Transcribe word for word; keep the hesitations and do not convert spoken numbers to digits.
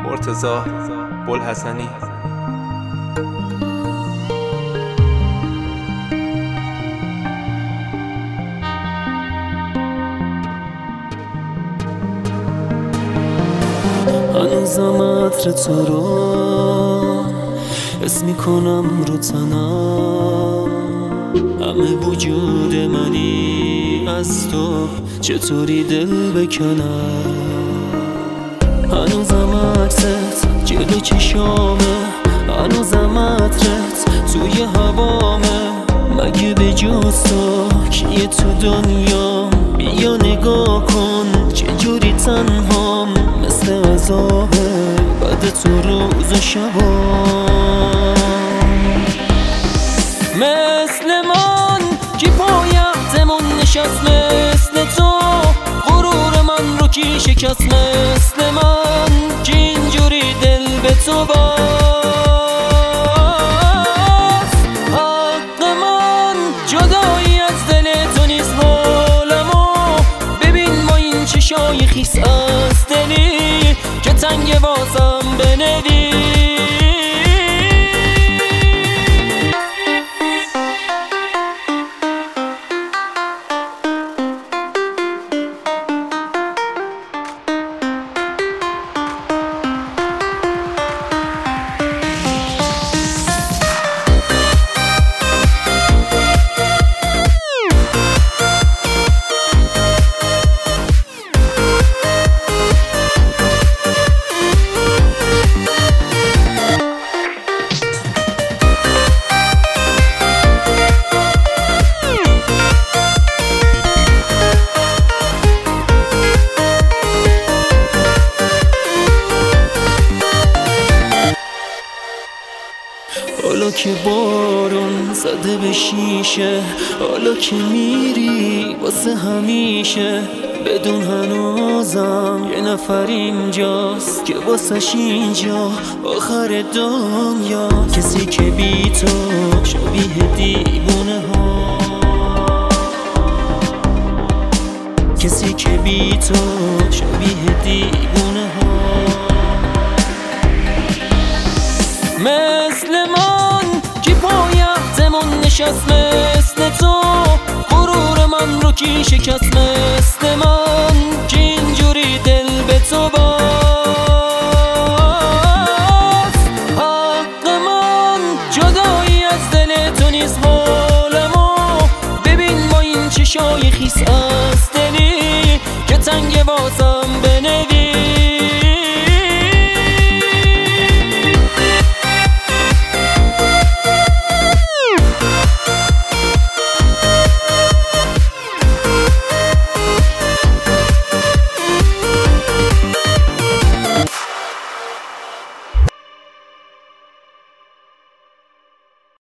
مرتضی بوالحسنی. هنوزم عطر تو رو حس میکنم رو تنم، همه وجود منی از تو چطوری دل بکنم. هنوزم عکست جلو چشامه، هنوزم عطرت توی هوامه. مگه به جز تو کیه تو دنیا؟ بیا نگاه کن چجوری تنهام، مثل عذابه بعد تو روز و شبام. مثل من کی پایتمون نشست، مثل تو غرور من رو کی شکست، مثل من کی اینجوری دل به تو باز. حق من جدایی از دل تو نیست حالمو، ببین ما این چشای خیس از دلی که تنگ واسم بندی. حالا که بارون زده به شیشه، حالا که میری واسه همیشه، بدون هنوزم یه نفر اینجاست که واسش اینجا آخر دنیا. کسی که بی تو شبیه دیوونه ها، کسی که بی تو شبیه دیوونه ها. مثل من کی پایتمون نشست، مثل تو غرور من رو کی شکست، مثل من کی اینجوری دل به تو باز. حق من جدایی از دل تو نیست حالمو، ببین ما این چشای خیس از دلی که تنگ واسم